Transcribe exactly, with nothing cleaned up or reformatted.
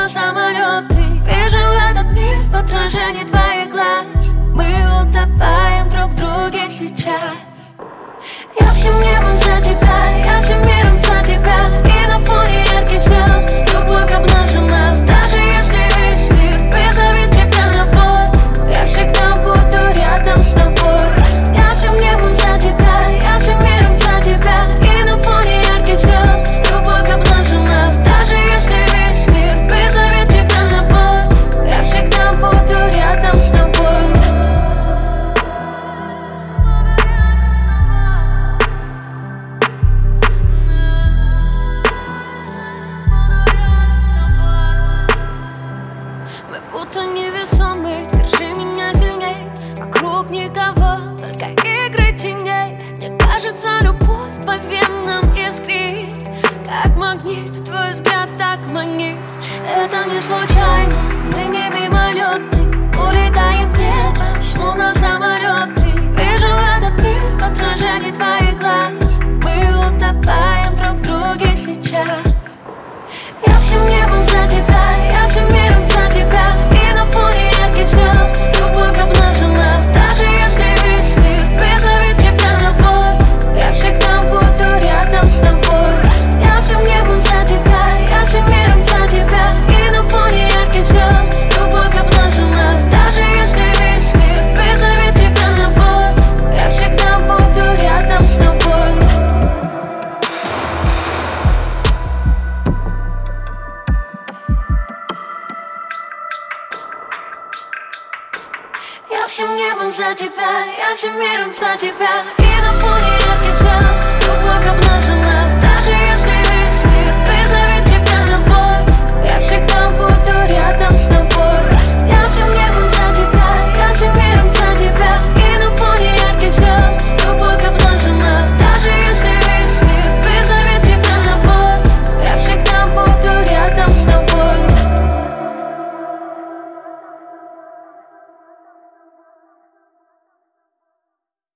словно самолеты. Вижу этот мир в отражении твоих глаз. Мы утопаем друг в друге сейчас. Я всем небом за тебя, я всем миром за тебя. И на фоне ярких звезд любовь обнажена. Даже если весь мир вызовет тебя на бой, я всегда буду рядом с тобой. Я всем небом за тебя, я всем миром за тебя. И на фоне ярких звезд любовь обнажена. Даже если весь мир вызовет тебя на бой, я всегда буду рядом с тобой. Будто невесомый, держи меня сильней. Вокруг никого, только игры теней. Мне кажется, любовь по венам искрит, как магнит, твой взгляд так манит. Это не случайно, мы не мимолетны. Улетаем в небо, словно самолеты. Вижу этот мир в отражении твоих глаз. Мы утопаем друг в друге сейчас. Я всем небом за тебя, я всем миром за тебя. И на фоне ярких звезд любовь обнажена. Даже если весь мир вызовет тебя на бой, я всегда буду рядом с тобой. Я всем небом за тебя, я всем миром за тебя. И на фоне ярких звезд любовь обнажена. Даже если весь мир вызовет тебя на бой, я всегда буду рядом с тобой. Я всем небом за тебя, я всем миром за тебя. И на фоне ярких звезд